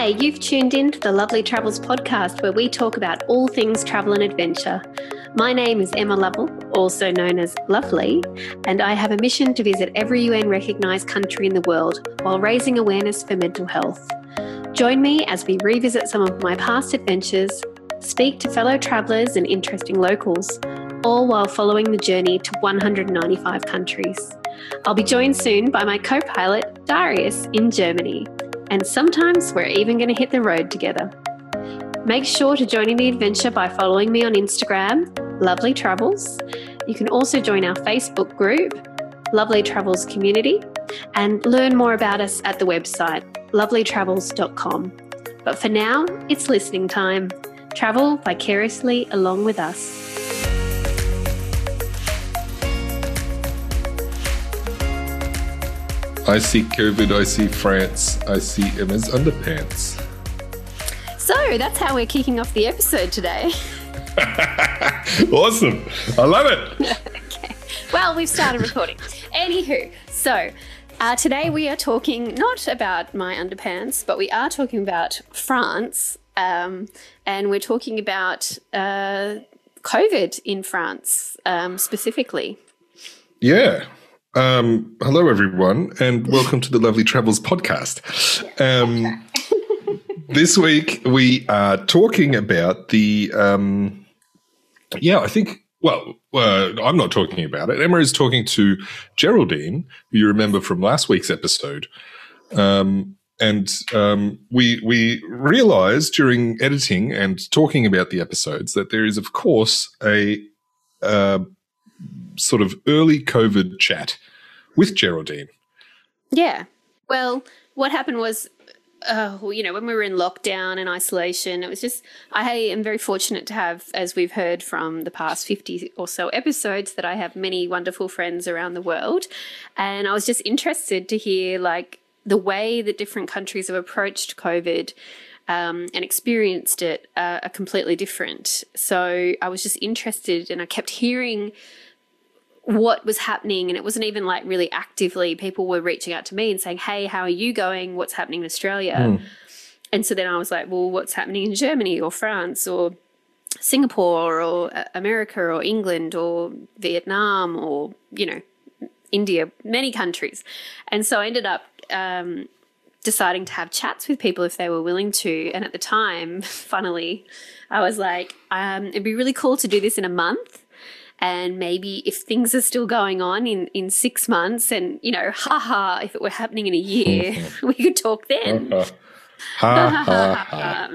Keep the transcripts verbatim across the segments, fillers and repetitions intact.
Hi, you've tuned in to the Lovely Travels podcast where we talk about all things travel and adventure. My name is Emma Lovell, also known as Lovely, and I have a mission to visit every U N recognised country in the world while raising awareness for mental health. Join me as we revisit some of my past adventures, speak to fellow travellers and interesting locals, all while following the journey to one hundred ninety-five countries. I'll be joined soon by my co-pilot, Darius, in Germany. And sometimes we're even going to hit the road together. Make sure to join in the adventure by following me on Instagram, Lovely Travels. You can also join our Facebook group, Lovely Travels Community, and learn more about us at the website, lovely travels dot com. But for now, it's listening time. Travel vicariously along with us. I see COVID, I see France, I see Emma's underpants. So that's how we're kicking off the episode today. Awesome. I love it. Okay. Well, we've started recording. Anywho, so uh, today we are talking not about my underpants, but we are talking about France, um, and we're talking about uh, COVID in France um, specifically. Yeah. Um, hello, everyone, and welcome to the Lovely Travels podcast. Um, this week we are talking about the, um, yeah, I think, well, uh, I'm not talking about it. Emma is talking to Geraldine, who you remember from last week's episode. Um, and um, we we realized during editing and talking about the episodes that there is, of course, a uh, sort of early COVID chat with Geraldine. Yeah. Well, what happened was, uh, well, you know, when we were in lockdown and isolation, it was just, I am very fortunate to have, as we've heard from the past fifty or so episodes, that I have many wonderful friends around the world. And I was just interested to hear, like, the way that different countries have approached COVID um, and experienced it uh, are completely different. So I was just interested, and I kept hearing what was happening, and it wasn't even like really actively. People were reaching out to me and saying, hey, how are you going? What's happening in Australia? Mm. And so then I was like, well, what's happening in Germany or France or Singapore or America or England or Vietnam or, you know, India, many countries. And so I ended up um, deciding to have chats with people if they were willing to. And at the time, funnily, I was like, um, it'd be really cool to do this in a month. And maybe if things are still going on in, in six months and, you know, haha, if it were happening in a year, we could talk then. ha, ha, ha.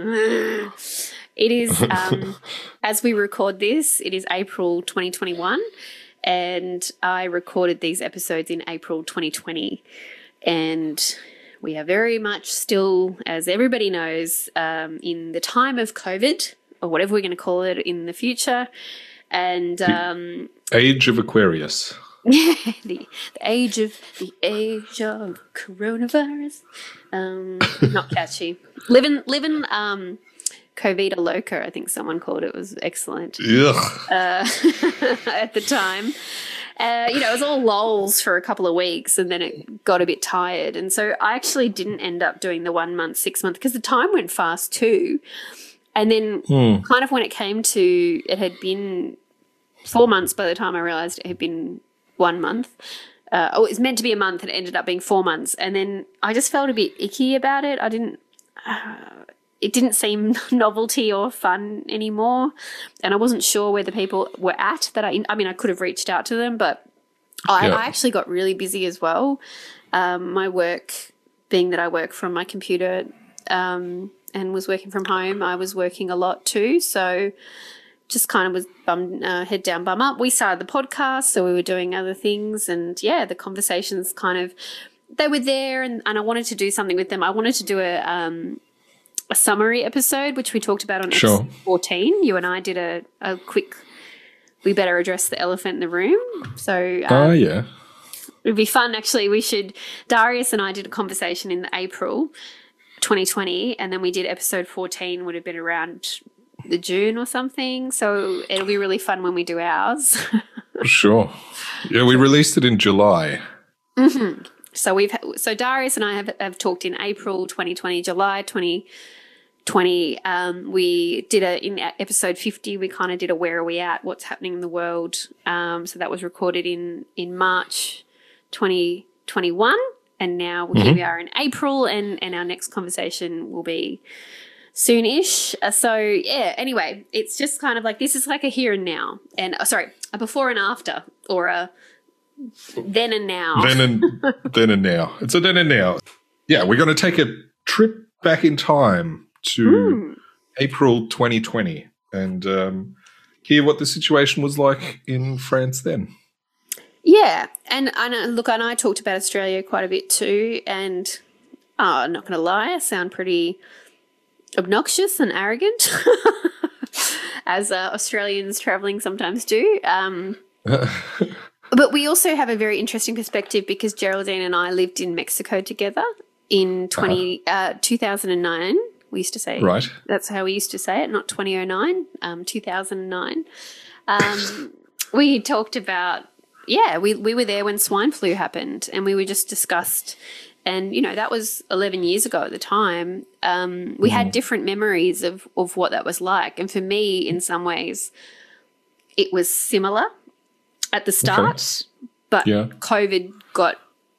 It is, um, as we record this, it is April twenty twenty-one, and I recorded these episodes in April twenty twenty. And we are very much still, as everybody knows, um, in the time of COVID, or whatever we're going to call it in the future. And um, age of Aquarius. Yeah, the, the age of the age of coronavirus. Um, not catchy. Living, living, um, Covida Loca, I think someone called it. It was excellent. Ugh. Uh, at the time, uh, you know, it was all lols for a couple of weeks, and then it got a bit tired, and so I actually didn't end up doing the one month, six month because the time went fast too. And then mm. kind of when it came to, it had been four months by the time I realised it had been one month. Uh, oh, it was meant to be a month and it ended up being four months. And then I just felt a bit icky about it. I didn't, uh, it didn't seem novelty or fun anymore. And I wasn't sure where the people were at that I, I mean, I could have reached out to them, but I, yeah. I actually got really busy as well. Um, my work, being that I work from my computer, um, and was working from home, I was working a lot too. So just kind of was bum, uh, head down, bum up. We started the podcast, so we were doing other things. And, yeah, the conversations kind of, they were there, and, and I wanted to do something with them. I wanted to do a um, a summary episode, which we talked about on sure. episode fourteen. You and I did a, a quick, we better address the elephant in the room. So, um, oh, yeah. It would be fun, actually. We should, Darius and I did a conversation in April twenty twenty, and then we did episode fourteen, would have been around the June or something. So it'll be really fun when we do ours. Sure. Yeah, we released it in July. Mm-hmm. So we've so Darius and I have, have talked in April twenty twenty, July twenty twenty. Um, we did a in episode fifty. We kind of did a where are we at? What's happening in the world? Um, so that was recorded in in March twenty twenty-one, and now mm-hmm. here we are in April, and and our next conversation will be soon-ish. Uh, so yeah. Anyway, it's just kind of like this is like a here and now, and uh, sorry, a before and after, or a then and now. Then and then and now. It's a then and now. Yeah, we're going to take a trip back in time to mm. April twenty twenty and um, hear what the situation was like in France then. Yeah, and I know, look, and I talked about Australia quite a bit too, and oh, I'm not going to lie, I sound pretty obnoxious and arrogant, as uh, Australians travelling sometimes do. Um But we also have a very interesting perspective because Geraldine and I lived in Mexico together in twenty, uh-huh. uh, two thousand nine. We used to say right. That's how we used to say it, not twenty oh nine, um, two thousand nine. Um, we talked about, yeah, we, we were there when swine flu happened, and we were just discussed. And, you know, that was eleven years ago at the time. Um, we mm. had different memories of, of what that was like. And for me, in some ways, it was similar at the start, okay. but yeah. COVID got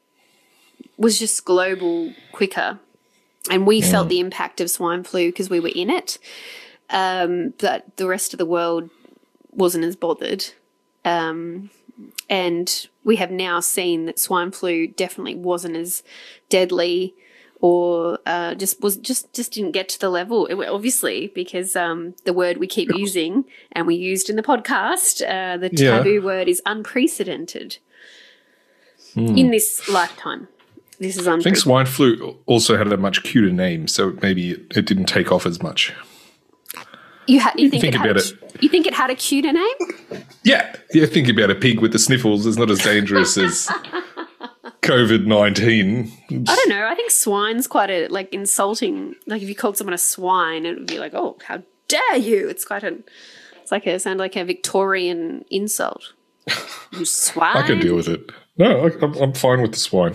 was just global quicker, and we mm. felt the impact of swine flu because we were in it, um, but the rest of the world wasn't as bothered. Um, and we have now seen that swine flu definitely wasn't as deadly, or uh, just was just, just didn't get to the level, it, obviously, because um, the word we keep using and we used in the podcast, uh, the taboo yeah. word is unprecedented mm. in this lifetime. This is unprecedented. I think swine flu also had a much cuter name, so maybe it, it didn't take off as much. You, ha- you think, think it had about a, it. You think it had a cuter name? Yeah. Yeah, think about a pig with the sniffles. It's not as dangerous as COVID nineteen. I don't know. I think swine's quite a, like, insulting. Like, if you called someone a swine, it would be like, oh, how dare you? It's quite a, it's like a, it sounded like a Victorian insult. You swine. I can deal with it. No, I, I'm, I'm fine with the swine.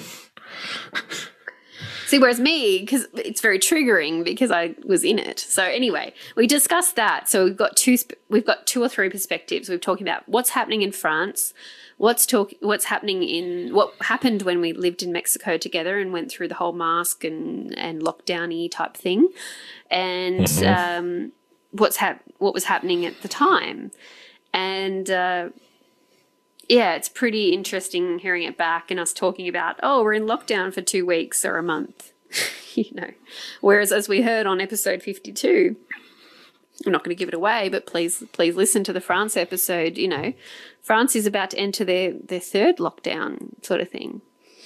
See, whereas me, because it's very triggering because I was in it. So anyway, we discussed that. So we've got two, we've got two or three perspectives. We've talking about what's happening in France, what's talk, what's happening in what happened when we lived in Mexico together and went through the whole mask and and lockdown-y type thing, and mm-hmm. um, what's hap- what was happening at the time, and. Uh, Yeah, it's pretty interesting hearing it back and us talking about, oh, we're in lockdown for two weeks or a month, you know. Whereas as we heard on episode fifty-two, I'm not going to give it away, but please please listen to the France episode, you know. France is about to enter their, their third lockdown sort of thing.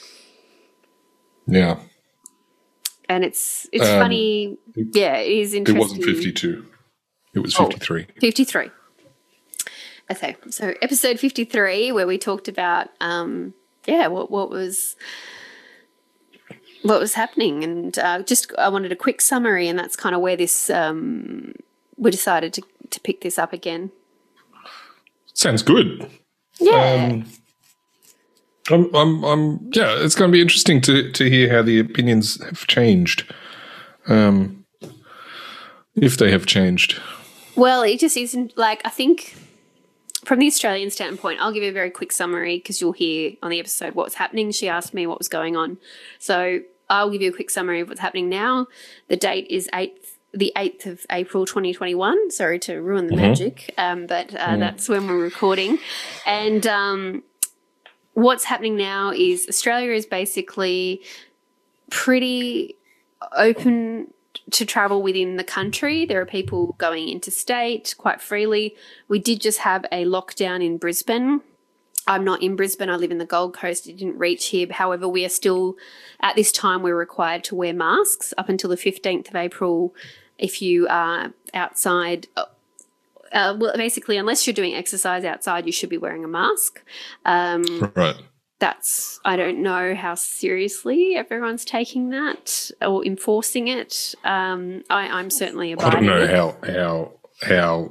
Yeah. And it's it's um, funny. Yeah, it is interesting. It wasn't fifty-two. It was fifty-three. Oh, fifty-three. Okay, so episode fifty-three, where we talked about, um, yeah, what what was what was happening, and uh, just I wanted a quick summary, and that's kind of where this um, we decided to to pick this up again. Sounds good. Yeah. Um, I'm, I'm, I'm, yeah. It's going to be interesting to to hear how the opinions have changed, um, if they have changed. Well, it just isn't like I think. From the Australian standpoint, I'll give you a very quick summary because you'll hear on the episode what's happening. She asked me what was going on. So I'll give you a quick summary of what's happening now. The date is eighth, the eighth of April twenty twenty-one. Sorry to ruin the mm-hmm. magic, um, but uh, mm. that's when we're recording. And um, what's happening now is Australia is basically pretty open to travel within the country. There are people going interstate quite freely. We did just have a lockdown in Brisbane. I'm not in Brisbane. I live in the Gold Coast. It didn't reach here. However, we are still, at this time, we're required to wear masks up until the fifteenth of April if you are outside. Uh, well, basically, unless you're doing exercise outside, you should be wearing a mask. Um, right. That's, I don't know how seriously everyone's taking that or enforcing it. Um, I, I'm certainly abiding. I don't know how how how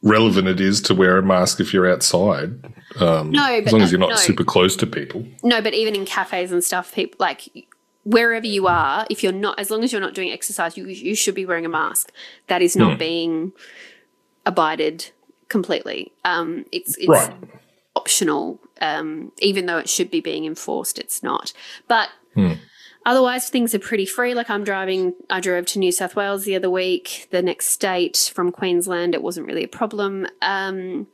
relevant it is to wear a mask if you're outside. Um, no, but as long as you're not no. super close to people. No, but even in cafes and stuff, people like wherever you are, if you're not, as long as you're not doing exercise, you you should be wearing a mask. That is not mm. being abided completely. Um, it's it's right. optional, um, even though it should be being enforced. It's not. But mm. otherwise, things are pretty free. Like I'm driving, I drove to New South Wales the other week, the next state from Queensland. It wasn't really a problem. Um,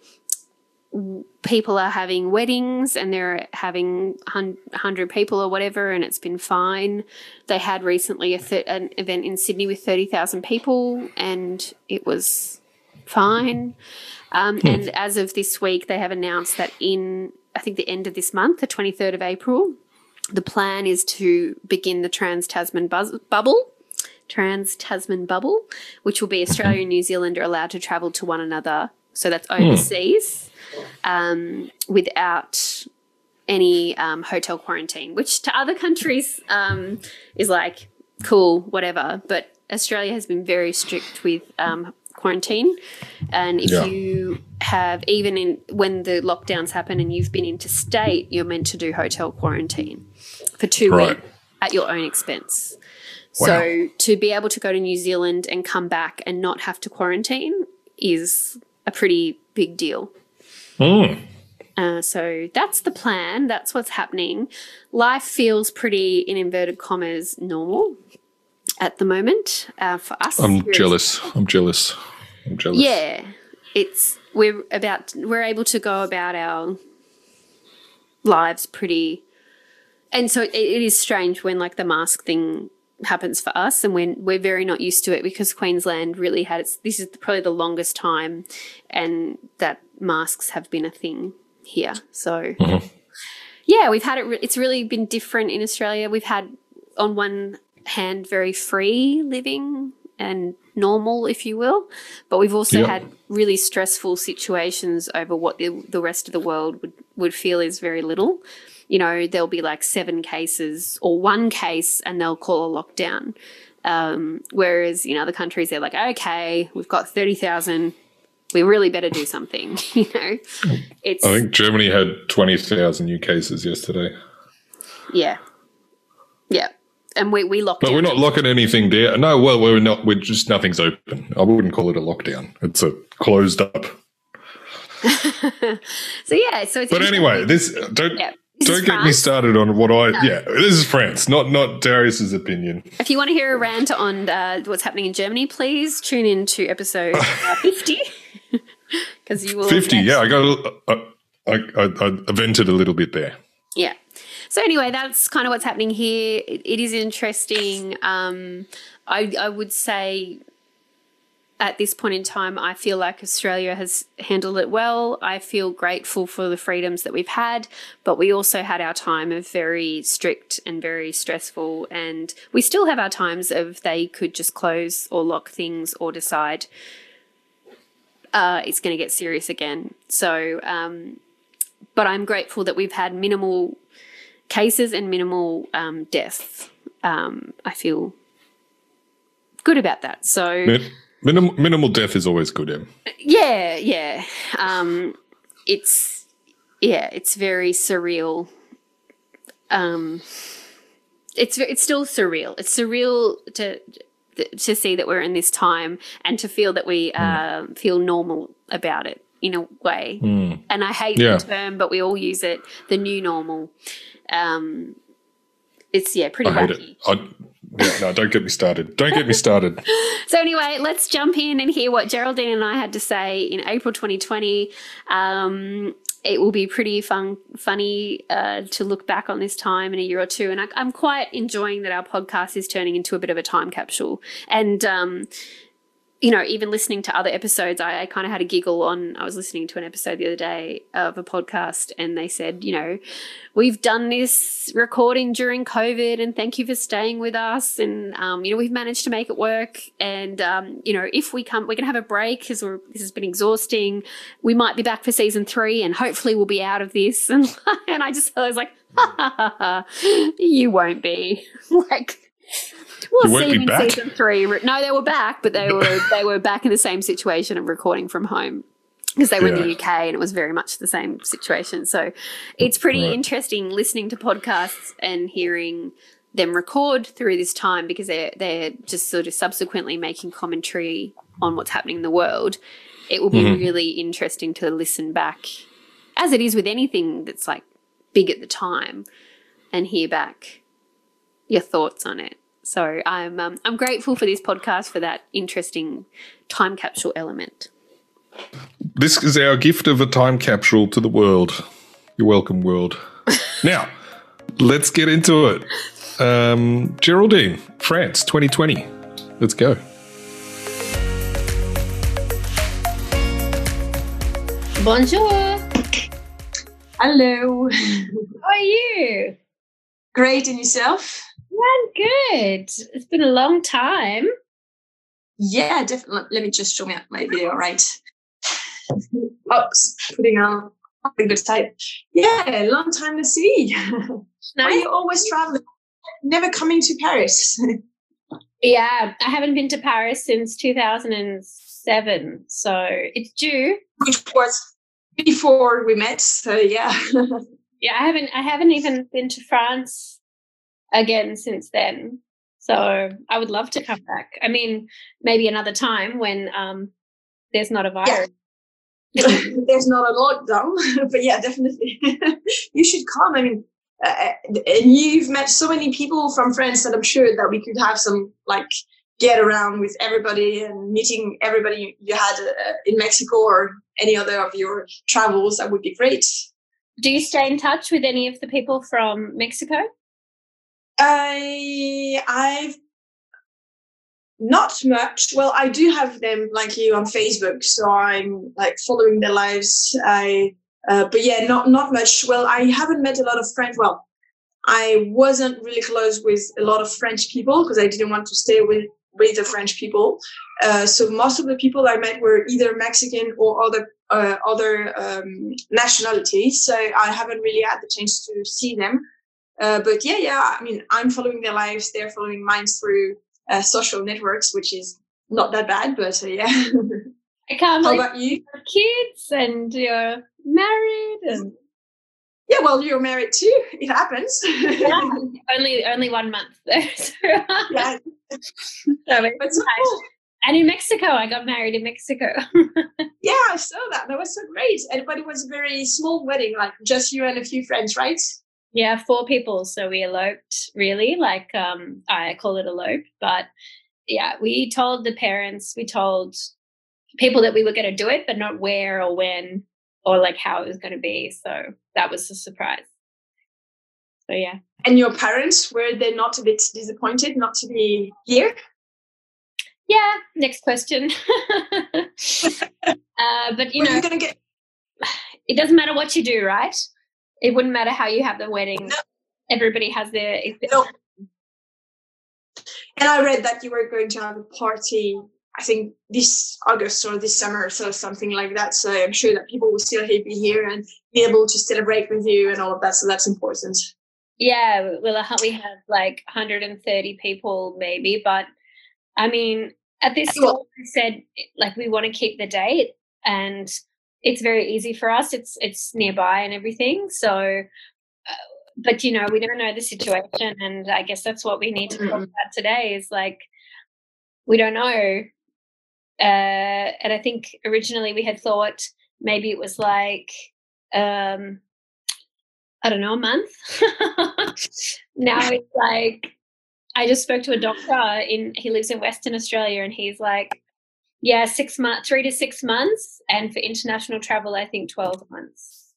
people are having weddings and they're having one hundred people or whatever, and it's been fine. They had recently a th- an event in Sydney with thirty thousand people and it was fine. Um, hmm. And as of this week, they have announced that in, I think, the end of this month, the twenty-third of April, the plan is to begin the Trans-Tasman buzz- bubble, Trans-Tasman bubble, which will be Australia and New Zealand are allowed to travel to one another. So that's overseas. Hmm. Um, without any um, hotel quarantine, which to other countries um, is like, cool, whatever. But Australia has been very strict with um, quarantine. And if yeah. you have, even in when the lockdowns happen and you've been interstate, you're meant to do hotel quarantine for two right. weeks at your own expense. Wow. So to be able to go to New Zealand and come back and not have to quarantine is a pretty big deal. Mm. Uh, so that's the plan. That's what's happening. Life feels pretty, in inverted commas, normal at the moment uh, for us. I'm jealous. I'm jealous. I'm jealous. Yeah, it's we're about we're able to go about our lives pretty, and so it, it is strange when like the mask thing happens for us, and when we're very not used to it because Queensland really had its, this is probably the longest time, and that masks have been a thing here. So mm-hmm. yeah, we've had it. Re- it's really been different in Australia. We've had on one hand very free living and normal, if you will, but we've also yep. had really stressful situations over what the, the rest of the world would, would feel is very little. You know, there'll be like seven cases or one case and they'll call a lockdown. Um, whereas in other countries, they're like, okay, we've got thirty thousand. We really better do something, you know. It's, I think Germany had twenty thousand new cases yesterday. Yeah. Yeah. And we, we locked But down. we're not locking anything down. No, well, we're not. We're just, nothing's open. I wouldn't call it a lockdown. It's a closed up. so, yeah. So it's But anyway, this, don't. Yeah. Don't get France. me started on what I, no. yeah, this is France, not not Darius's opinion. If you want to hear a rant on uh, what's happening in Germany, please tune in to episode uh, fifty. Because you will. fifty, yeah, I got, I, I, I, I vented a little bit there. Yeah. So anyway, that's kind of what's happening here. It, it is interesting. Um, I, I would say at this point in time, I feel like Australia has handled it well. I feel grateful for the freedoms that we've had, but we also had our time of very strict and very stressful, and we still have our times of they could just close or lock things or decide uh, it's going to get serious again. So, um, but I'm grateful that we've had minimal cases and minimal um, deaths. Um, I feel good about that. So. Min- minimal, minimal death is always good, Em. Yeah, yeah. Um, it's yeah, it's very surreal. Um, it's it's still surreal. It's surreal to to see that we're in this time and to feel that we uh, mm. feel normal about it in a way. Mm. And I hate yeah. the term, but we all use it. The new normal. Um, it's yeah, pretty I hate wacky. It. I, yeah, no, don't get me started. Don't get me started. So anyway, let's jump in and hear what Geraldine and I had to say in April twenty twenty. Um, it will be pretty fun, funny uh, to look back on this time in a year or two. And I, I'm quite enjoying that our podcast is turning into a bit of a time capsule. And, um, you know, even listening to other episodes, I, I kind of had a giggle on, I was listening to an episode the other day of a podcast and they said, you know, we've done this recording during COVID and thank you for staying with us. And, um, you know, we've managed to make it work. And, um, you know, if we come, we're going to have a break because we're, this has been exhausting. We might be back for season three and hopefully we'll be out of this. And, and I just I was like, ha, ha, ha, ha, you won't be. Like, we'll see them in back. season three. No, they were back, but they were they were back in the same situation of recording from home. because they were Yeah. in the U K and it was very much the same situation. So it's pretty Right. interesting listening to podcasts and hearing them record through this time, because they're, they're just sort of subsequently making commentary on what's happening in the world. It will be Mhm. really interesting to listen back, as it is with anything that's like big at the time, and hear back your thoughts on it. So I'm um, I'm grateful for this podcast for that interesting time capsule element. This is our gift of a time capsule to the world. You're welcome, world. Now, let's get into it. Um, Geraldine, France, twenty twenty. Let's go. Bonjour. Hello. How are you? Great, and yourself? I'm good. It's been a long time. Yeah, definitely. Let me just show me my video, right? Oops, putting on a good type. Yeah, long time to see. Why are you always traveling? Never coming to Paris. Yeah, I haven't been to Paris since two thousand seven, so it's due. Which was before we met, so yeah. Yeah, I haven't I haven't even been to France again since then. So I would love to come back. I mean, maybe another time when um there's not a virus. Yeah. There's not a lockdown, but yeah, definitely. You should come. I mean, uh, and you've met so many people from France that I'm sure that we could have some like get around with everybody and meeting everybody you had uh, in Mexico or any other of your travels. That would be great. Do you stay in touch with any of the people from Mexico? I I've not much. Well, I do have them like you on Facebook, so I'm like following their lives. I uh, but yeah, not not much. Well, I haven't met a lot of French. Well, I wasn't really close with a lot of French people because I didn't want to stay with with the French people. Uh, so most of the people I met were either Mexican or other uh, other um, nationalities. So I haven't really had the chance to see them. Uh, but yeah, yeah. I mean, I'm following their lives. They're following mine through uh, social networks, which is not that bad. But uh, yeah. I can't How believe about you? you have kids and you're married and Yeah, well, you're married too. It happens. yeah, only only one month though. So, Yeah. so it's But so nice. cool. And in Mexico, I got married in Mexico. Yeah, I saw that. That was so great. And but it was a very small wedding, like just you and a few friends, right? Yeah, four people. So we eloped, really. Like um, I call it elope, but yeah, we told the parents, we told people that we were going to do it, but not where or when or like how it was going to be. So that was a surprise. So yeah. And your parents, were they not a bit disappointed not to be here? Yeah. Next question. uh, but you Were know, you gonna get? it doesn't matter what you do, right? It wouldn't matter how you have the wedding. No. Everybody has their. No. And I read that you were going to have a party, I think this August or this summer, so something like that. So I'm sure that people will still be here and be able to celebrate with you and all of that. So that's important. Yeah, well, we have like one hundred thirty people maybe, but I mean, at this stage, we said like we want to keep the date, and it's very easy for us. It's it's nearby and everything. So, uh, but you know, we don't know the situation, and I guess that's what we need to talk about today. Is like we don't know, uh, and I think originally we had thought maybe it was like um, I don't know, a month. Now it's like I just spoke to a doctor in. He lives in Western Australia, and he's like, yeah, six months, three to six months, and for international travel, I think twelve months.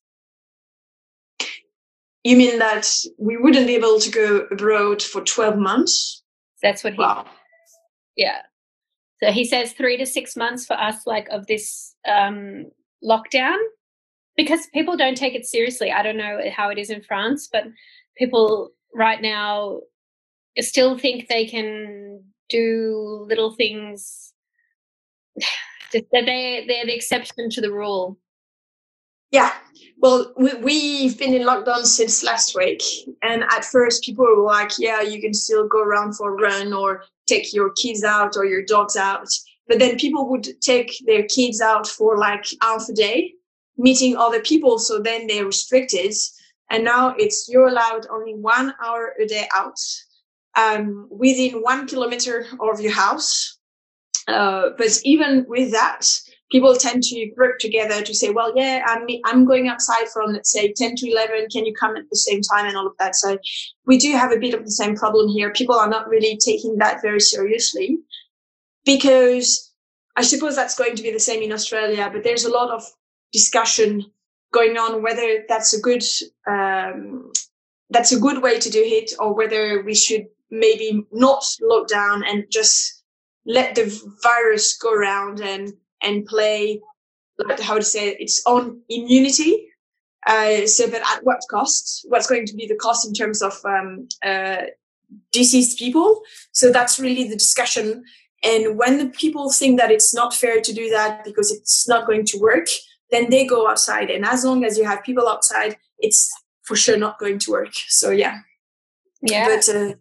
You mean that we wouldn't be able to go abroad for twelve months? That's what he. Wow. Yeah. So he says three to six months for us, like of this um, lockdown, because people don't take it seriously. I don't know how it is in France, but people right now still think they can do little things. Just that they they're the exception to the rule. Yeah, well, we, we've been in lockdown since last week, and at first people were like, "Yeah, you can still go around for a run or take your kids out or your dogs out." but then people would take their kids out for like half a day, meeting other people. So then they're restricted. And now it's you're allowed only one hour a day out um, within one kilometer of your house. Uh, but even with that, people tend to group together to say, well, yeah, I'm, I'm going outside from, let's say, ten to eleven. Can you come at the same time and all of that? So we do have a bit of the same problem here. People are not really taking that very seriously because I suppose that's going to be the same in Australia, but there's a lot of discussion going on whether that's a good um, that's a good way to do it or whether we should maybe not lock down and just let the virus go around and and play, like how to say it, its own immunity. Uh, so, but at what cost? What's going to be the cost in terms of um, uh, deceased people? So that's really the discussion. And when the people think that it's not fair to do that because it's not going to work, then they go outside. And as long as you have people outside, it's for sure not going to work. So, yeah. Yeah. But uh,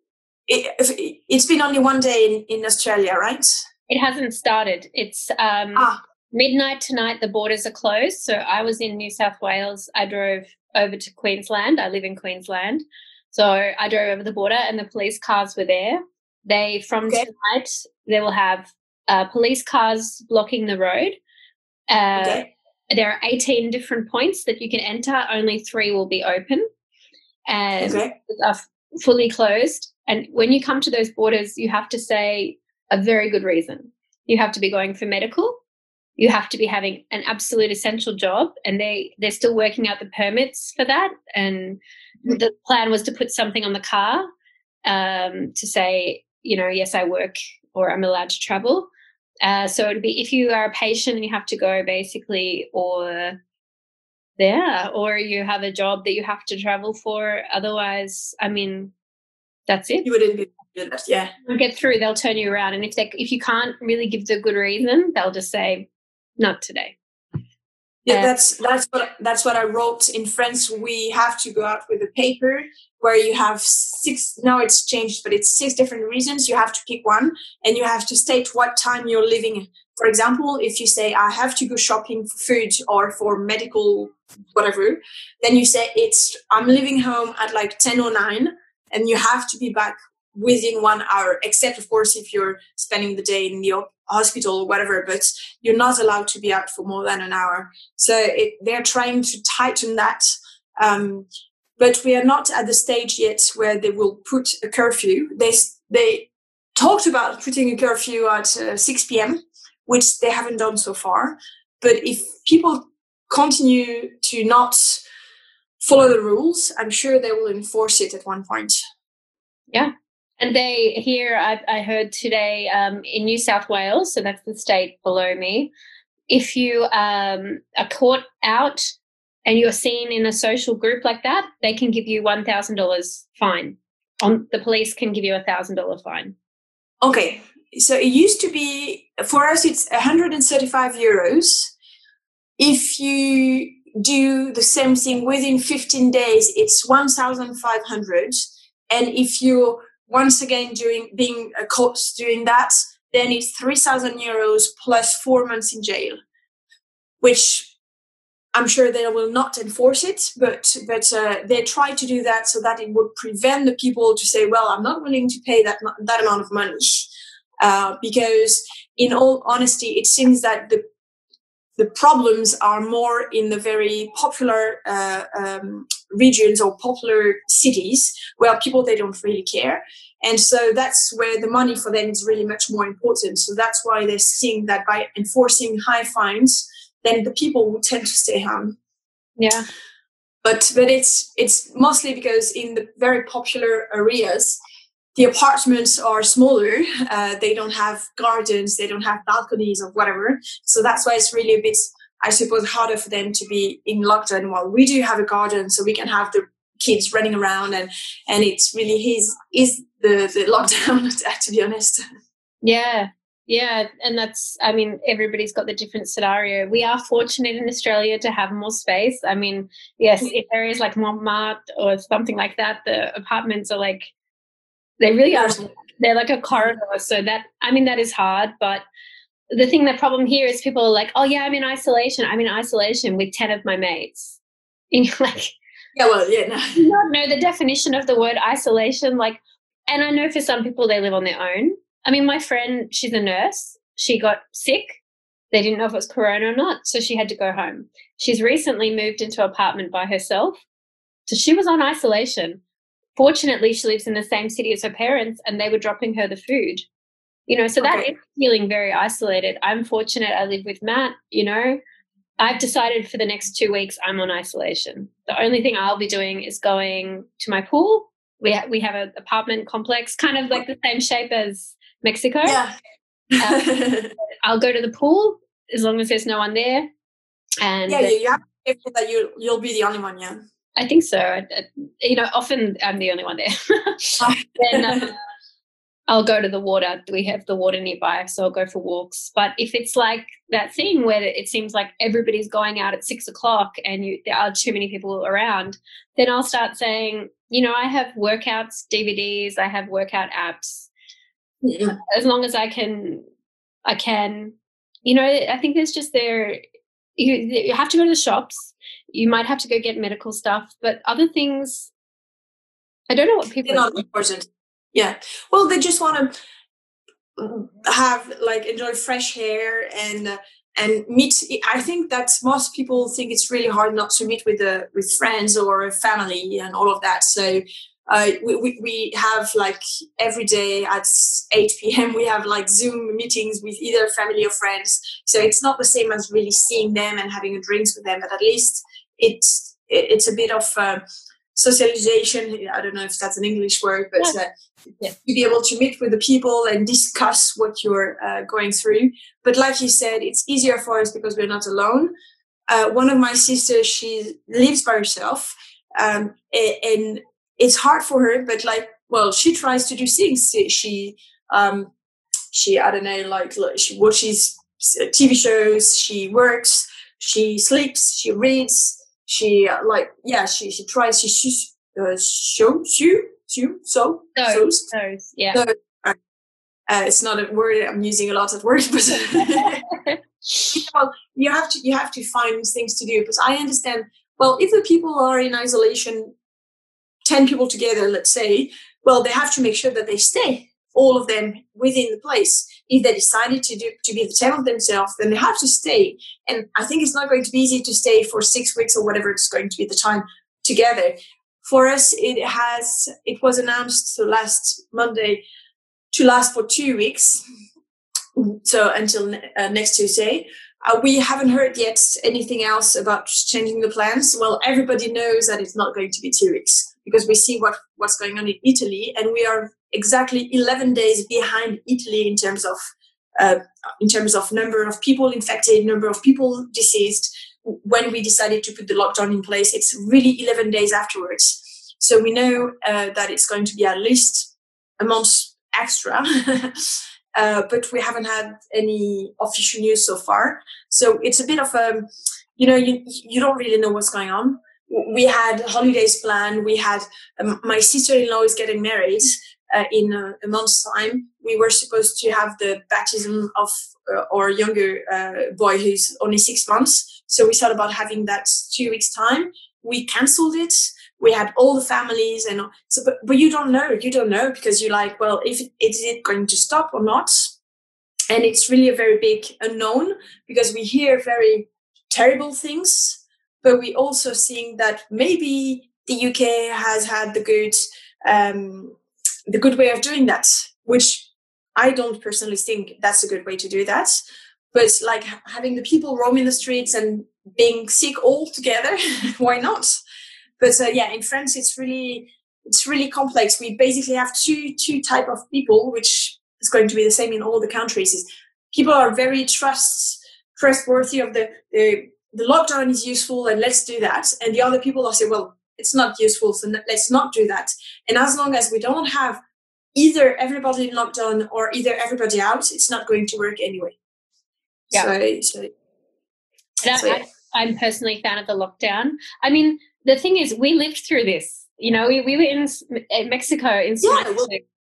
it, it's been only one day in, in Australia, right? It hasn't started. It's um, ah. midnight tonight. The borders are closed. So I was in New South Wales. I drove over to Queensland. I live in Queensland. So I drove over the border and the police cars were there. They, from okay. tonight, they will have uh, police cars blocking the road. Uh, okay. There are eighteen different points that you can enter. Only three will be open and okay. are fully closed. And when you come to those borders, you have to say a very good reason. You have to be going for medical. You have to be having an absolute essential job, and they, they're still working out the permits for that. And mm-hmm. the plan was to put something on the car um, to say, you know, yes, I work or I'm allowed to travel. Uh, so it would be if you are a patient and you have to go basically, or yeah, or you have a job that you have to travel for. Otherwise, I mean, that's it. You wouldn't be able to do that, yeah. You get through, they'll turn you around. And if they if you can't really give the good reason, they'll just say, not today. Yeah, uh, that's that's what that's what I wrote in France. We have to go out with a paper where you have six. Now it's changed, but it's six different reasons. You have to pick one, and you have to state what time you're leaving. For example, if you say I have to go shopping for food or for medical whatever, then you say it's I'm leaving home at like ten or nine, and you have to be back within one hour. Except, of course, if you're spending the day in the hospital or whatever, but you're not allowed to be out for more than an hour. So it, they're trying to tighten that. Um, but we are not at the stage yet where they will put a curfew. They they talked about putting a curfew at uh, six p.m., which they haven't done so far. But if people continue to not follow the rules, I'm sure they will enforce it at one point. Yeah. And they here, I, I heard today um, in New South Wales, so that's the state below me, if you um, are caught out and you're seen in a social group like that, they can give you one thousand dollars fine. Um, the police can give you a one thousand dollars fine. Okay. So it used to be, for us, it's one hundred thirty-five euros. If you do the same thing within fifteen days, it's one thousand five hundred. And if you once again doing being a caught doing that, then it's three thousand euros plus four months in jail, which I'm sure they will not enforce it, but but uh, they try to do that so that it would prevent the people to say, well, I'm not willing to pay that that amount of money, uh, because in all honesty, it seems that the the problems are more in the very popular uh, um, regions or popular cities where people, they don't really care. And so that's where the money for them is really much more important. So that's why they're seeing that by enforcing high fines, then the people will tend to stay home. Yeah. But but it's it's mostly because in the very popular areas, the apartments are smaller. Uh, they don't have gardens. They don't have balconies or whatever. So that's why it's really a bit, I suppose, harder for them to be in lockdown. While we do have a garden, so we can have the kids running around, and and it's really his is the the lockdown. To be honest. Yeah, yeah, and that's. I mean, everybody's got the different scenario. We are fortunate in Australia to have more space. I mean, yes, if areas like Montmartre or something like that, the apartments are like They really are. They're like a corridor. So that, I mean, that is hard. But the thing, the problem here is people are like, oh, yeah, I'm in isolation. I'm in isolation with ten of my mates. And you're like, yeah, well, yeah, no. You don't know the definition of the word isolation. Like, and I know for some people they live on their own. I mean, my friend, she's a nurse. She got sick. They didn't know if it was corona or not, so she had to go home. She's recently moved into an apartment by herself. So she was on isolation. Fortunately, she lives in the same city as her parents, and they were dropping her the food. You know, so okay. That is feeling very isolated. I'm fortunate I live with Matt, you know. I've decided for the next two weeks I'm on isolation. The only thing I'll be doing is going to my pool. We, ha- we have an apartment complex, kind of like the same shape as Mexico. Yeah. um, I'll go to the pool as long as there's no one there. And yeah, you, you have to feel that you, you'll be the only one, yeah. I think so. I, I, you know, often I'm the only one there. then uh, I'll go to the water. We have the water nearby, so I'll go for walks. But if it's like that thing where it seems like everybody's going out at six o'clock and you, there are too many people around, then I'll start saying, you know, I have workouts, D V Ds, I have workout apps. Yeah. As long as I can, I can, you know, I think there's just there, you, you have to go to the shops. You might have to go get medical stuff, but other things, I don't know what people They're not important. Yeah. Well, they just want to have, like, enjoy fresh air and uh, and meet. I think that most people think it's really hard not to meet with the with friends or family and all of that. So uh, we, we we have, like, every day at eight p.m. we have, like, Zoom meetings with either family or friends. So it's not the same as really seeing them and having a drinks with them, but at least it's it's a bit of uh, socialization. I don't know if that's an English word, but uh, yeah. to be able to meet with the people and discuss what you're uh, going through. But like you said, it's easier for us because we're not alone. Uh, one of my sisters, she lives by herself, um, and it's hard for her. But, like, well, she tries to do things. She, um, she, I don't know, like, she watches T V shows. She works. She sleeps. She reads. She uh, like yeah she she tries she she uh, show show show so so yeah so, uh, it's not a word I'm using a lot of words, but well, you have to you have to find things to do, because I understand, well, if the people are in isolation, ten people together, let's say, well, they have to make sure that they stay, all of them, within the place. If they decided to do to be the ten of themselves, then they have to stay. And I think it's not going to be easy to stay for six weeks or whatever it's going to be the time together. For us, it has it was announced so last Monday to last for two weeks, so until uh, next Tuesday. Uh, we haven't heard yet anything else about changing the plans. Well, everybody knows that it's not going to be two weeks because we see what, what's going on in Italy, and we are exactly eleven days behind Italy in terms of uh, in terms of number of people infected, number of people deceased. When we decided to put the lockdown in place, it's really eleven days afterwards. So we know uh, that it's going to be at least a month extra. Uh, but we haven't had any official news so far. So it's a bit of a, you know, you you don't really know what's going on. We had holidays planned. We had, um, my sister-in-law is getting married uh, in a, a month's time. We were supposed to have the baptism of uh, our younger uh, boy who's only six months. So we thought about having that two weeks time. We cancelled it. We had all the families, and so, but, but you don't know, you don't know because you're like, well, if it, is it going to stop or not? And it's really a very big unknown because we hear very terrible things, but we also seeing that maybe the U K has had the good, um, the good way of doing that, which I don't personally think that's a good way to do that. But like having the people roaming the streets and being sick all together, why not? But uh, yeah, in France, it's really it's really complex. We basically have two two type of people, which is going to be the same in all the countries. Is people are very trust trustworthy of the, the the lockdown is useful and let's do that, and the other people are saying, well, it's not useful, so let's not do that. And as long as we don't have either everybody in lockdown or either everybody out, it's not going to work anyway. Yeah. So, so, so yeah. I, I'm personally a fan of the lockdown. I mean, the thing is, we lived through this. You know, we, we were in, in Mexico in yeah, well,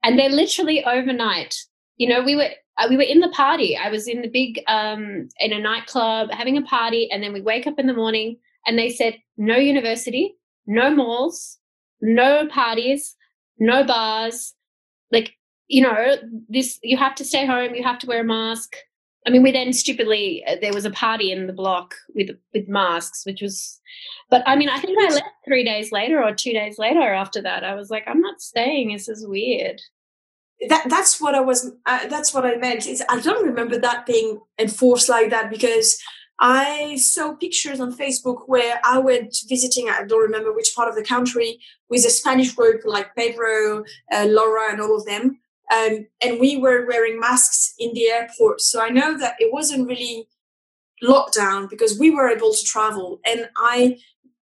And they're literally overnight. You know, we were uh, we were in the party. I was in the big um, in a nightclub having a party, and then we wake up in the morning, and they said no university, no malls, no parties, no bars. Like, you know, this you have to stay home. You have to wear a mask. I mean, we then stupidly uh, there was a party in the block with with masks, which was. But I mean, I think I left three days later or two days later after that. I was like, I'm not staying. This is weird. That that's what I was. Uh, that's what I meant. Is I don't remember that being enforced like that, because I saw pictures on Facebook where I went visiting. I don't remember which part of the country, with a Spanish group like Pedro, uh, Laura, and all of them, um, and we were wearing masks in the airport. So I know that it wasn't really lockdown because we were able to travel. And I,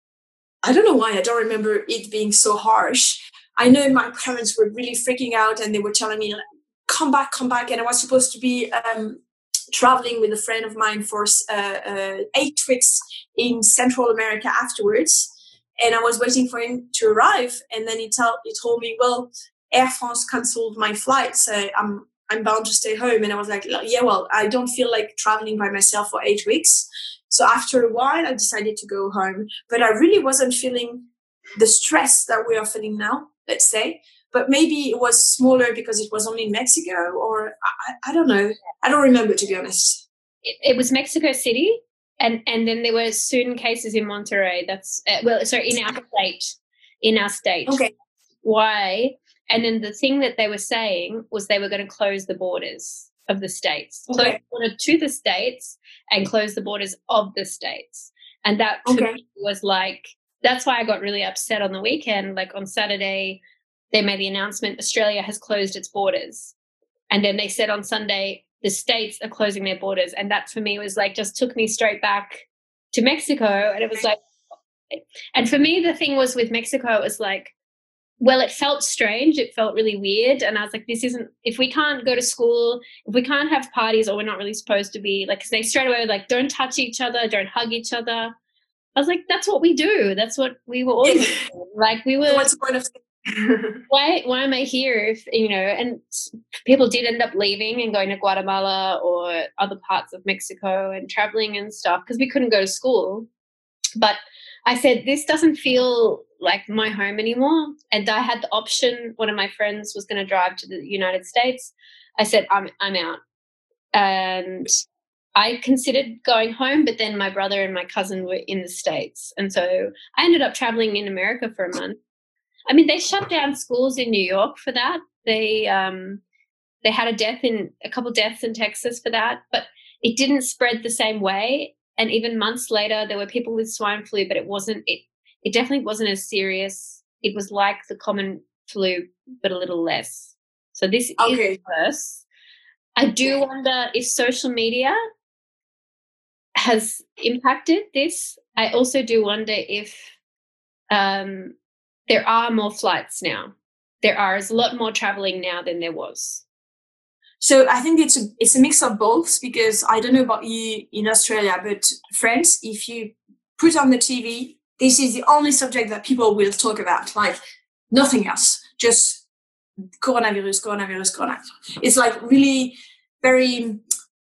I don't know why. I don't remember it being so harsh. I know my parents were really freaking out, and they were telling me, come back, come back. And I was supposed to be um, traveling with a friend of mine for uh, uh, eight weeks in Central America afterwards. And I was waiting for him to arrive. And then he, tell, he told me, well, Air France cancelled my flight, so I'm, I'm bound to stay home. And I was like, yeah, well, I don't feel like traveling by myself for eight weeks. So after a while, I decided to go home. But I really wasn't feeling the stress that we are feeling now, let's say. But maybe it was smaller because it was only in Mexico, or I, I don't know. I don't remember, to be honest. It, it was Mexico City, and, and then there were soon cases in Monterrey. That's uh, well, sorry, in our state, in our state. Okay. Why? And then the thing that they were saying was they were going to close the borders of the states, okay. close the border to the states, and close the borders of the states. And that to okay. me was like. That's why I got really upset on the weekend. Like on Saturday, they made the announcement Australia has closed its borders. And then they said on Sunday, the states are closing their borders. And that for me was like, just took me straight back to Mexico. And it was like, and for me, the thing was with Mexico, it was like, well, it felt strange. It felt really weird. And I was like, this isn't, if we can't go to school, if we can't have parties, or we're not really supposed to be, like, cause they straight away were like, don't touch each other, don't hug each other. I was like, that's what we do. That's what we were all doing. Like we were. What's the point of why? Why am I here? If you know, and people did end up leaving and going to Guatemala or other parts of Mexico and traveling and stuff because we couldn't go to school. But I said, this doesn't feel like my home anymore. And I had the option. One of my friends was going to drive to the United States. I said, I'm I'm out, and I considered going home, but then my brother and my cousin were in the States. And so I ended up traveling in America for a month. I mean, they shut down schools in New York for that. They um, they had a death in a couple deaths in Texas for that, but it didn't spread the same way. And even months later, there were people with swine flu, but it wasn't, it, it definitely wasn't as serious. It was like the common flu, but a little less. So this okay. is worse. I do wonder if social media has impacted this. I also do wonder if um, there are more flights now. There are a lot more traveling now than there was. So I think it's a, it's a mix of both, because I don't know about you in Australia, but France, if you put on the T V, this is the only subject that people will talk about, like nothing else, just coronavirus, coronavirus, coronavirus. It's like really very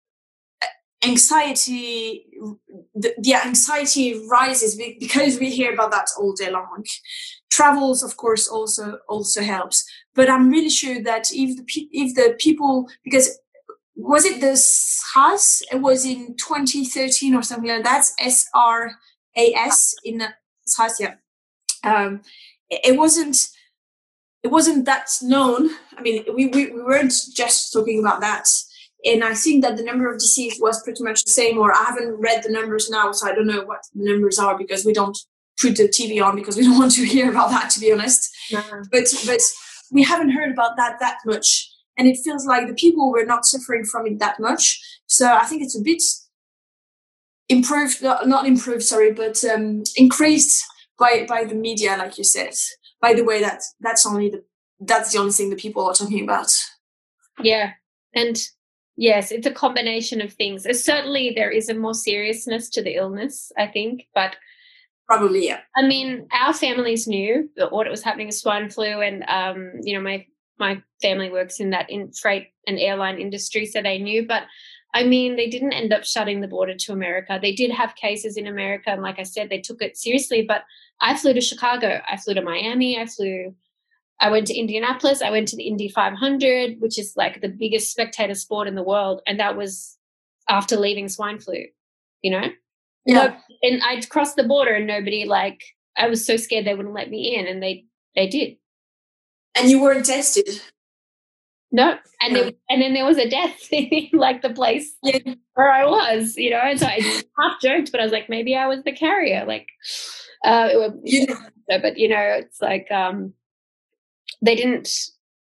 anxiety, the, the anxiety rises because we hear about that all day long. Travels, of course, also also helps. But I'm really sure that if the if the people, because was it the SARS? It was in twenty thirteen or something like that. S R A S in the SARS, yeah. Um, it wasn't it wasn't that known. I mean, we, we we weren't just talking about that. And I think that the number of deceased was pretty much the same, or I haven't read the numbers now, so I don't know what the numbers are, because we don't put the T V on because we don't want to hear about that, to be honest. No. But but we haven't heard about that that much. And it feels like the people were not suffering from it that much. So I think it's a bit improved, not improved, sorry, but um, increased by, by the media, like you said. By the way, that that's only the that's the only thing that people are talking about. Yeah. And yes, it's a combination of things. It's certainly there is a more seriousness to the illness, I think, but probably, yeah. I mean, our families knew what was happening with swine flu, and um, you know, my my family works in that in freight and airline industry, so they knew. But I mean, they didn't end up shutting the border to America. They did have cases in America, and like I said, they took it seriously. But I flew to Chicago, I flew to Miami, I flew, I went to Indianapolis, I went to the Indy five hundred, which is like the biggest spectator sport in the world, and that was after leaving swine flu, you know? Yeah. No, and I'd crossed the border and nobody, like, I was so scared they wouldn't let me in, and they they did. And you weren't tested? No. And Yeah. there, and then there was a death in like the place Yeah. where I was, you know, and so I half joked, but I was like, maybe I was the carrier. Like, uh, it was, Yeah. but, you know, it's like um, they didn't,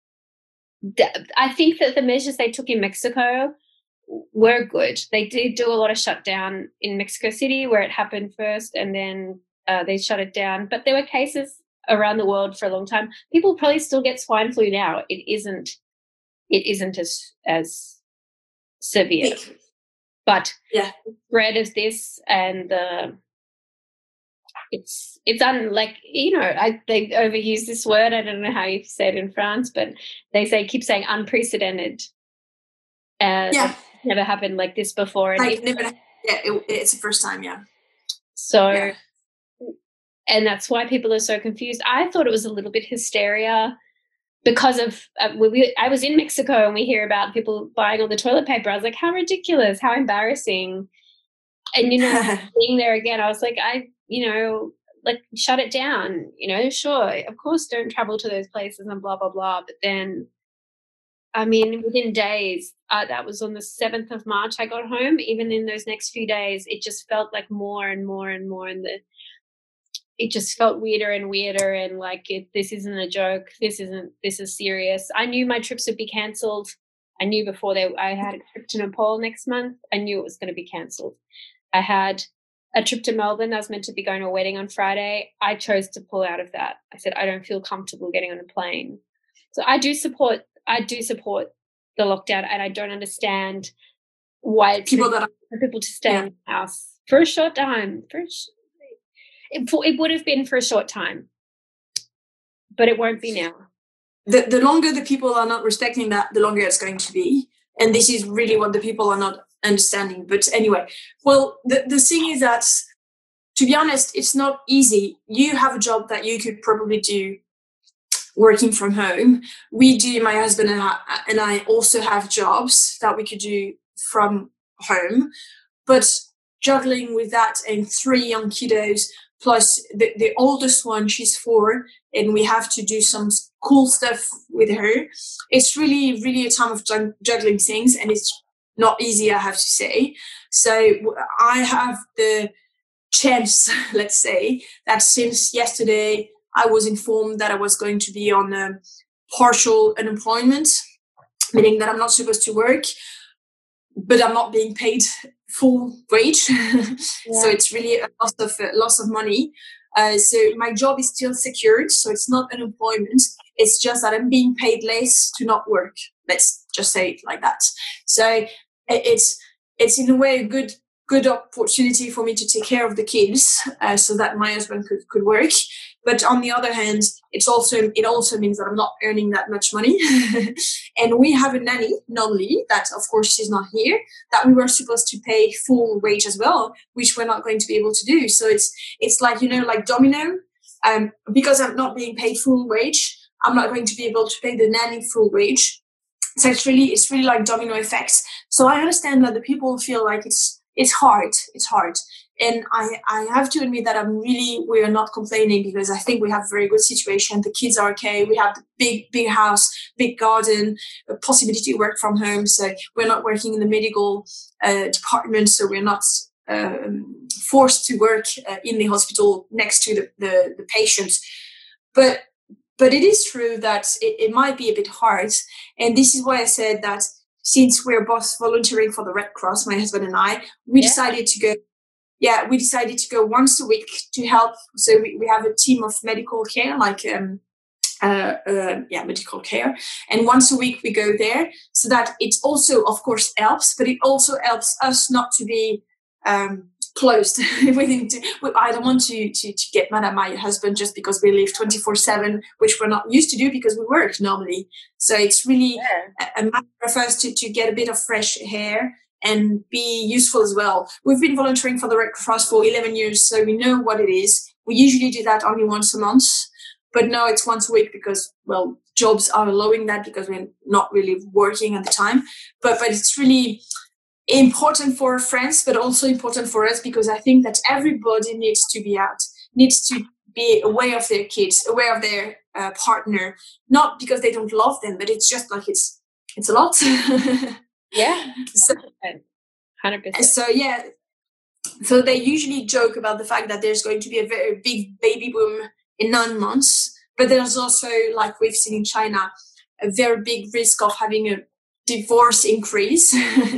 I think that the measures they took in Mexico were good. They did do a lot of shutdown in Mexico City where it happened first, and then uh, they shut it down. But there were cases around the world for a long time. People probably still get swine flu now. It isn't, it isn't as as severe. But yeah, the spread of this and the it's it's un like you know I they overuse this word. I don't know how you say it in France, but they say keep saying unprecedented. Uh, yeah, like, never happened like this before. And like it, never. Yeah, it, it's the first time. Yeah. So, yeah. and that's why people are so confused. I thought it was a little bit hysteria because of uh, we, I was in Mexico and we hear about people buying all the toilet paper. I was like, how ridiculous, how embarrassing. And, you know, being there again, I was like, I, you know, like shut it down, you know, sure, of course, don't travel to those places and blah, blah, blah. But then, I mean, within days, uh, that was on the seventh of March, I got home. Even in those next few days, it just felt like more and more and more. And the, it just felt weirder and weirder. And like, it, this isn't a joke. This isn't, this is serious. I knew my trips would be cancelled. I knew before they, I had a trip to Nepal next month. I knew it was going to be cancelled. I had a trip to Melbourne. I was meant to be going to a wedding on Friday. I chose to pull out of that. I said, I don't feel comfortable getting on a plane. So I do support, I do support the lockdown, and I don't understand why it's people that are, for people to stay yeah. in the house for a short time. For a sh- it, it would have been for a short time, but it won't be now. The, the longer the people are not respecting that, the longer it's going to be. And this is really what the people are not understanding. But anyway, well, the, the thing is that, to be honest, it's not easy. You have a job that you could probably do working from home. We do, my husband and I, and I also have jobs that we could do from home. But juggling with that and three young kiddos, plus the, the oldest one, she's four, and we have to do some cool stuff with her. It's really, really a time of juggling things, and it's not easy, I have to say. So I have the chance, let's say, that since yesterday, I was informed that I was going to be on a partial unemployment, meaning that I'm not supposed to work, but I'm not being paid full wage. Yeah. So it's really a loss of uh, loss of money. Uh, so my job is still secured. So it's not unemployment. It's just that I'm being paid less to not work. Let's just say it like that. So it's it's in a way a good good opportunity for me to take care of the kids, uh, so that my husband could, could work. But on the other hand, it's also it also means that I'm not earning that much money. And we have a nanny, Nonly, that of course she's not here, that we were supposed to pay full wage as well, which we're not going to be able to do. So it's it's like, you know, like domino. Um, because I'm not being paid full wage, I'm not going to be able to pay the nanny full wage. So it's really it's really like domino effects. So I understand that the people feel like it's it's hard. It's hard. And I, I have to admit that I'm really, we are not complaining, because I think we have a very good situation. The kids are okay. We have the big, big house, big garden, a possibility to work from home. So we're not working in the medical uh, department. So we're not um, forced to work uh, in the hospital next to the, the, the patients. But, but it is true that it, it might be a bit hard. And this is why I said that since we're both volunteering for the Red Cross, my husband and I, we yeah. decided to go Yeah, we decided to go once a week to help. So we, we have a team of medical care, like, um, uh, uh, yeah, medical care. And once a week we go there, so that it also, of course, helps, but it also helps us not to be um, closed. Within two, I don't want to, to to get mad at my husband just because we live twenty-four seven, which we're not used to do because we work normally. So it's really yeah. a, a matter of us to, to get a bit of fresh air and be useful as well. We've been volunteering for the Red Cross for eleven years, so we know what it is. We usually do that only once a month, but now it's once a week because, well, jobs are allowing that because we're not really working at the time. But but it's really important for France, but also important for us because I think that everybody needs to be out, needs to be aware of their kids, aware of their uh, partner, not because they don't love them, but it's just like it's it's a lot. Yeah, so, one hundred percent. So yeah, so they usually joke about the fact that there's going to be a very big baby boom in nine months, but there's also, like we've seen in China, a very big risk of having a divorce increase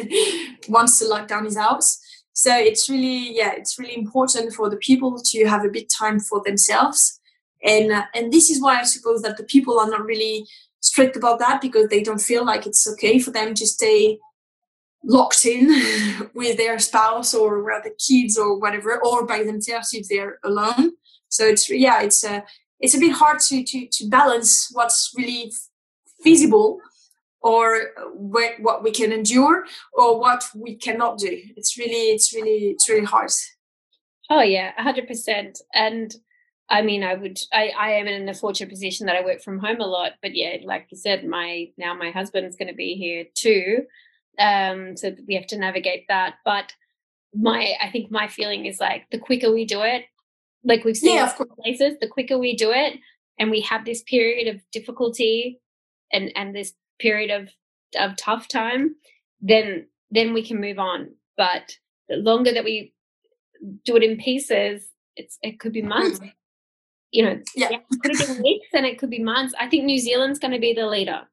once the lockdown is out. So it's really, yeah, it's really important for the people to have a bit time for themselves. And uh, and this is why I suppose that the people are not really strict about that because they don't feel like it's okay for them to stay locked in with their spouse or with the kids or whatever, or by themselves if they're alone. So it's, yeah, it's a, it's a bit hard to, to, to balance what's really feasible or wh- what we can endure or what we cannot do. It's really, it's really, it's really hard. Oh yeah, a hundred percent. And I mean, I would, I, I am in a fortunate position that I work from home a lot, but yeah, like you said, my, now my husband's going to be here too. Um, so we have to navigate that. But my, I think my feeling is like the quicker we do it, like we've seen yeah, in places, the quicker we do it and we have this period of difficulty and, and this period of, of tough time, then, then we can move on. But the longer that we do it in pieces, it's, it could be months. Mm. You know, yeah. it could have been weeks and it could be months. I think New Zealand's going to be the leader.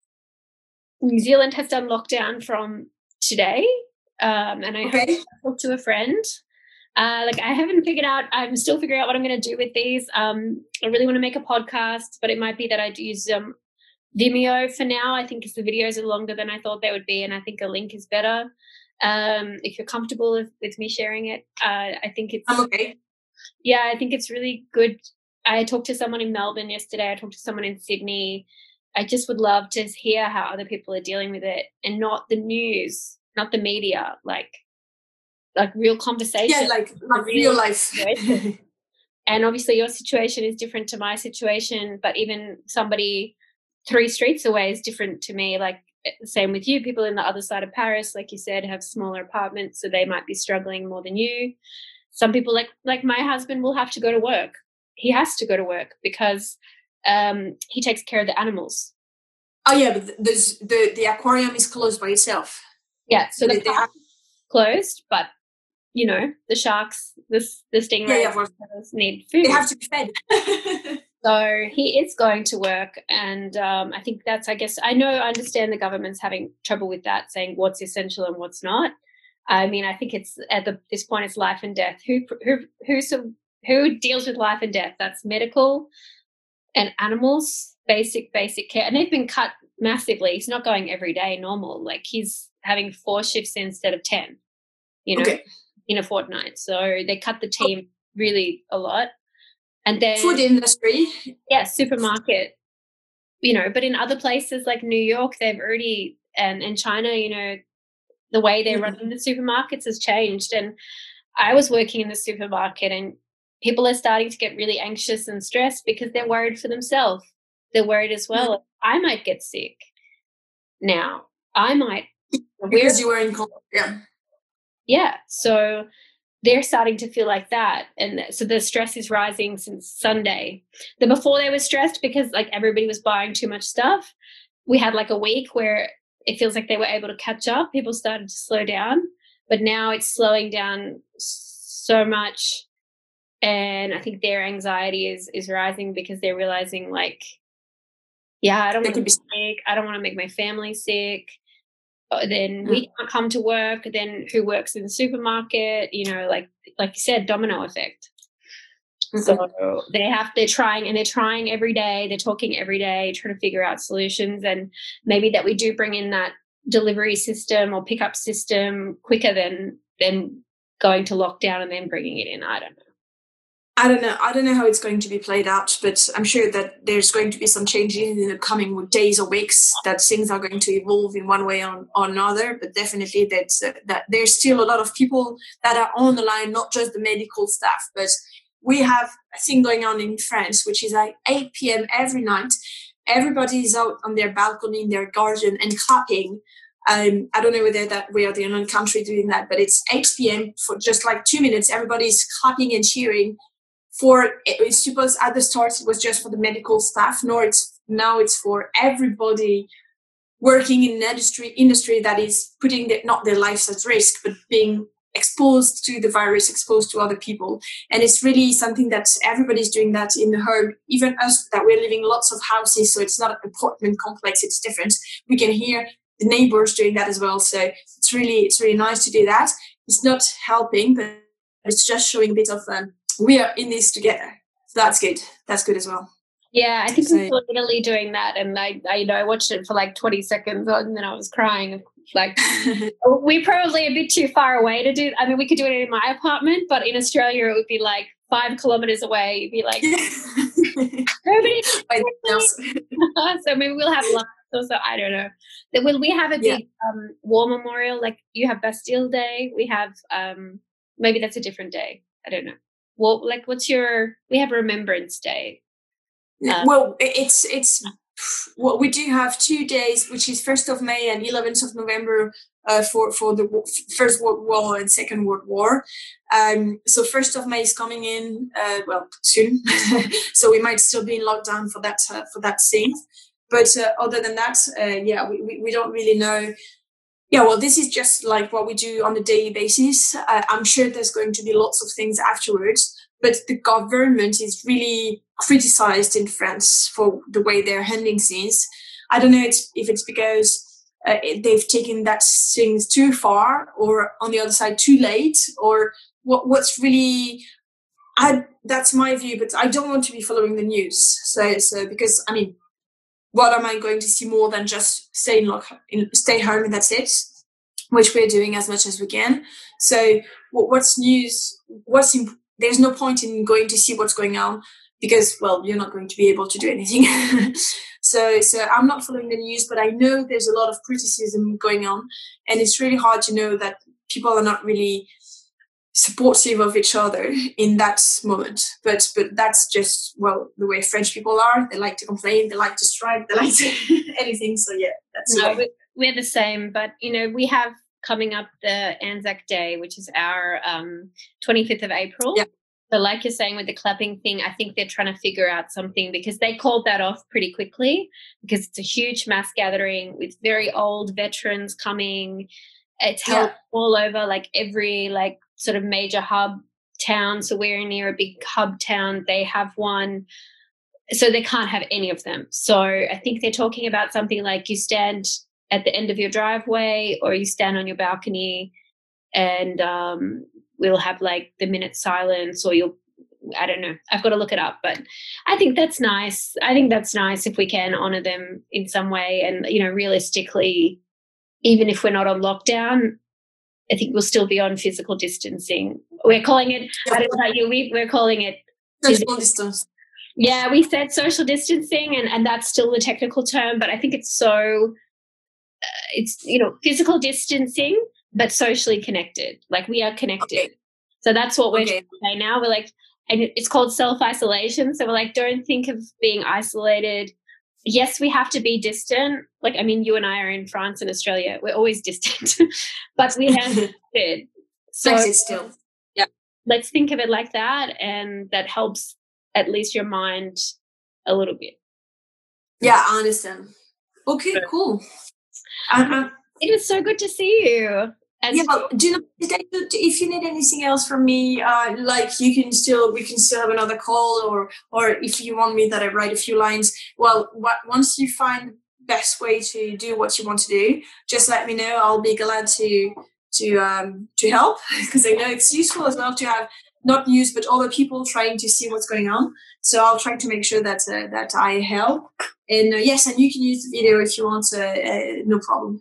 New Zealand has done lockdown from today, um, and I okay. hope I talk to a friend. Uh, like I haven't figured out. I'm still figuring out what I'm going to do with these. Um, I really want to make a podcast, but it might be that I do use um, Vimeo for now. I think because the videos are longer than I thought they would be, and I think a link is better. Um, if you're comfortable with, with me sharing it, uh, I think it's I'm okay. Yeah, I think it's really good. I talked to someone in Melbourne yesterday. I talked to someone in Sydney. I just would love to hear how other people are dealing with it and not the news, not the media, like like real conversation. Yeah, like, like real, real life. And obviously your situation is different to my situation, but even somebody three streets away is different to me. Like same with you, people in the other side of Paris, like you said, have smaller apartments, so they might be struggling more than you. Some people like like my husband will have to go to work. He has to go to work because um, he takes care of the animals. Oh yeah, but there's the the aquarium is closed by itself. Yeah, so they, the park is closed, but you know the sharks, the the stingrays, yeah, yeah, need food. They have to be fed. So he is going to work, and um, I think that's. I guess I know. I understand the government's having trouble with that, saying what's essential and what's not. I mean, I think it's at the, this point, it's life and death. Who who who so, who deals with life and death? That's medical and animals, basic basic care, and they've been cut massively. He's not going every day normal. Like he's having four shifts instead of ten. You know, okay. in a fortnight. So they cut the team really a lot. And then food industry, yeah, supermarket. You know, but in other places like New York, they've already and and China, you know. The way they're running the supermarkets has changed. And I was working in the supermarket and people are starting to get really anxious and stressed because they're worried for themselves. They're worried as well. Mm-hmm. I might get sick now. I might. Because you were in contact, yeah. Yeah. So they're starting to feel like that. And so the stress is rising since Sunday. The before they were stressed because like everybody was buying too much stuff. We had like a week where it feels like they were able to catch up. People started to slow down, but now it's slowing down so much. And I think their anxiety is, is rising because they're realizing like, yeah, I don't want to be sick. I don't want to make my family sick. Then we can't come to work. Then who works in the supermarket? You know, like, like you said, domino effect. Mm-hmm. So they have, they're trying and they're trying every day. They're talking every day, trying to figure out solutions. And maybe that we do bring in that delivery system or pickup system quicker than, than going to lockdown and then bringing it in. I don't know. I don't know. I don't know how it's going to be played out, but I'm sure that there's going to be some changes in the coming days or weeks, that things are going to evolve in one way or, or another. But definitely that's, uh, that there's still a lot of people that are on the line, not just the medical staff. But we have a thing going on in France, which is like eight p.m. every night. Everybody is out on their balcony, in their garden, and clapping. Um, I don't know whether that we are the only country doing that, but it's eight p.m. for just like two minutes. Everybody's clapping and cheering. For it's supposed at the start it was just for the medical staff. Nor it's now it's for everybody working in an industry industry that is putting the, not their lives at risk, but being exposed to the virus, exposed to other people. And it's really something that everybody's doing that in the home. Even us, that we're living lots of houses, so it's not an apartment complex. It's different. We can hear the neighbors doing that as well. So it's really it's really nice to do that. It's not helping, but it's just showing a bit of. Um, we are in this together. So that's good. That's good as well. Yeah, I think So- we saw Italy doing that, and I, I, you know, I watched it for like twenty seconds, and then I was crying. Like, we're probably a bit too far away to do. I mean, we could do it in my apartment, but in Australia, it would be like five kilometers away. You'd be like, nobody. By themselves. So maybe we'll have lunch. Also, I don't know. Then will we have a Yeah. big um, war memorial? Like you have Bastille Day. We have um, maybe that's a different day. I don't know. Well, like, what's your? We have Remembrance Day. Um, well, it's it's well, we do have two days, which is first of May and eleventh of November uh, for for the w- First World War and Second World War. Um, so first of May is coming in uh, well soon, so we might still be in lockdown for that uh, for that thing. But uh, other than that, uh, yeah, we, we we don't really know. Yeah, well, this is just like what we do on a daily basis. Uh, I'm sure there's going to be lots of things afterwards, but the government is really criticized in France for the way they're handling things. I don't know it's, if it's because uh, they've taken that things too far, or on the other side too late, or what, what's really. I that's my view, but I don't want to be following the news. So, so because I mean. What am I going to see more than just stay in lock, in, stay home and that's it, which we're doing as much as we can. So what, what's news? What's imp- there's no point in going to see what's going on because, well, you're not going to be able to do anything. so, so I'm not following the news, but I know there's a lot of criticism going on, and it's really hard to know that people are not really supportive of each other in that moment, but but that's just well the way French people are. They like to complain, they like to strike, they like to anything. So yeah, that's no, the way. we're the same, but you know we have coming up the Anzac Day, which is our um, twenty-fifth of April. Yeah. So like you're saying with the clapping thing, I think they're trying to figure out something because they called that off pretty quickly because it's a huge mass gathering with very old veterans coming. It's held Yeah. all over like every like sort of major hub town. So we're near a big hub town. They have one. So they can't have any of them. So I think they're talking about something like you stand at the end of your driveway or you stand on your balcony and um, we'll have like the minute silence or you'll, I don't know. I've got to look it up, but I think that's nice. I think that's nice if we can honor them in some way. And, you know, realistically, even if we're not on lockdown, I think we'll still be on physical distancing. We're calling it, I don't know about you, we, we're calling it. Social distance. Yeah, we said social distancing and, and that's still the technical term, but I think it's so, uh, it's, you know, physical distancing, but socially connected. Like we are connected. Okay. So that's what we're Okay. saying now. We're like, and it's called self-isolation. So we're like, don't think of being isolated. Yes, we have to be distant. Like, I mean, you and I are in France and Australia. We're always distant, but we have connected. So Brexit still. let's think of it like that. And that helps at least your mind a little bit. Yeah, I understand. Okay, cool. Um, um, It is so good to see you. And yeah, but do not if you need anything else from me, uh, like you can still we can still have another call, or or if you want me that I write a few lines. Well, what, once you find best way to do what you want to do, just let me know. I'll be glad to to um to help because I know it's useful as well to have not news but other people trying to see what's going on. So I'll try to make sure that uh, that I help. And uh, yes, and you can use the video if you want. Uh, uh, no problem.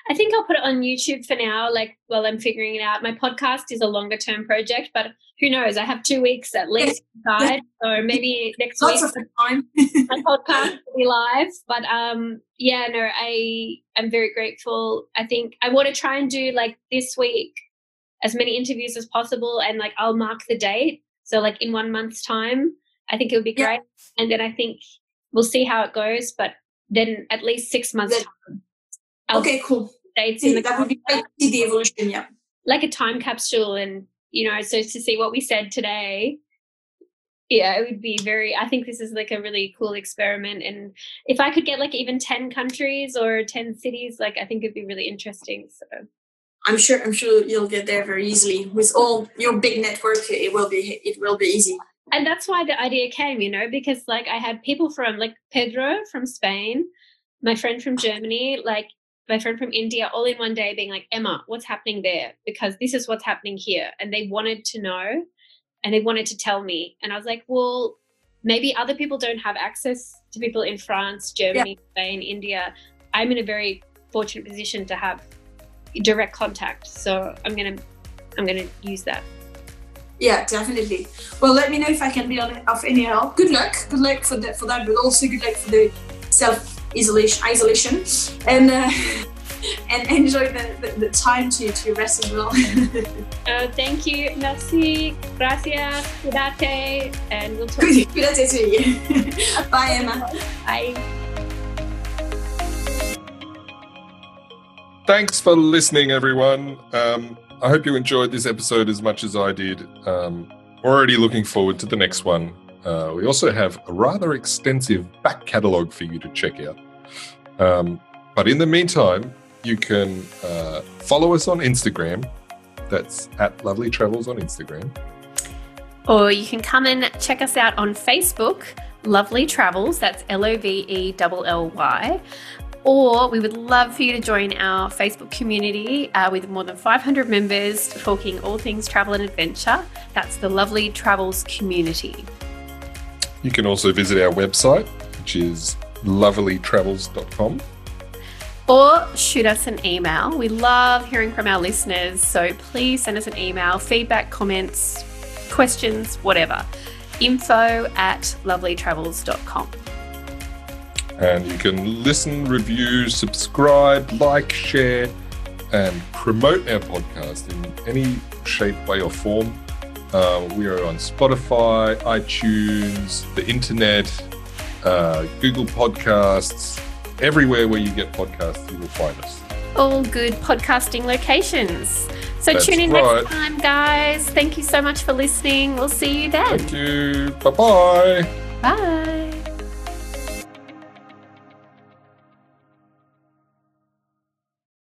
I think I'll put it on YouTube for now, like while I'm figuring it out. My podcast is a longer term project, but who knows? I have two weeks at least inside, so maybe next Lots week of time. my podcast will be live. But um, yeah, no, I am very grateful. I think I want to try and do like this week as many interviews as possible, and like I'll mark the date. So like in one month's time, I think it would be great. Yeah. And then I think we'll see how it goes, but then at least six months time. I'll okay, cool. Dates in the that would be great to see the evolution, yeah. Like a time capsule, and you know, so to see what we said today, yeah, it would be very, I think this is like a really cool experiment. And if I could get like even ten countries or ten cities, like I think it'd be really interesting. So I'm sure I'm sure you'll get there very easily. With all your big network, it will be it will be easy. And that's why the idea came, you know, because like I had people from like Pedro from Spain, my friend from Germany, like my friend from India, all in one day being like, Emma, what's happening there? Because this is what's happening here. And they wanted to know and they wanted to tell me. And I was like, well, maybe other people don't have access to people in France, Germany, yeah. Spain, India. I'm in a very fortunate position to have direct contact. So I'm going to, I'm going to use that. Yeah, definitely. Well, let me know if I can be of any help. Good luck. Good luck for that, for that, but also good luck for the self-isolation, isolation, and uh, and enjoy the, the, the time to, to rest as well. uh, thank you. Merci. Gracias. Cuídate. And we'll talk. Cuídate to you. Bye, Emma. Bye. Thanks for listening, everyone. Um, I hope you enjoyed this episode as much as I did. Um, already looking forward to the next one. Uh, we also have a rather extensive back catalogue for you to check out. Um, but in the meantime, you can uh, follow us on Instagram. That's at Lovely Travels on Instagram. Or you can come and check us out on Facebook, Lovely Travels. That's L O V E L L Y. Or we would love for you to join our Facebook community uh, with more than five hundred members talking all things travel and adventure. That's the Lovely Travels community. You can also visit our website, which is lovely travels dot com. Or shoot us an email. We love hearing from our listeners, so please send us an email, feedback, comments, questions, whatever. Info at lovely travels dot com. And you can listen, review, subscribe, like, share, and promote our podcast in any shape, way, or form. Uh, we are on Spotify, iTunes, the internet, uh, Google Podcasts, everywhere where you get podcasts, you will find us. All good podcasting locations. So That's tune in right. next time, guys. Thank you so much for listening. We'll see you then. Thank you. Bye-bye. Bye.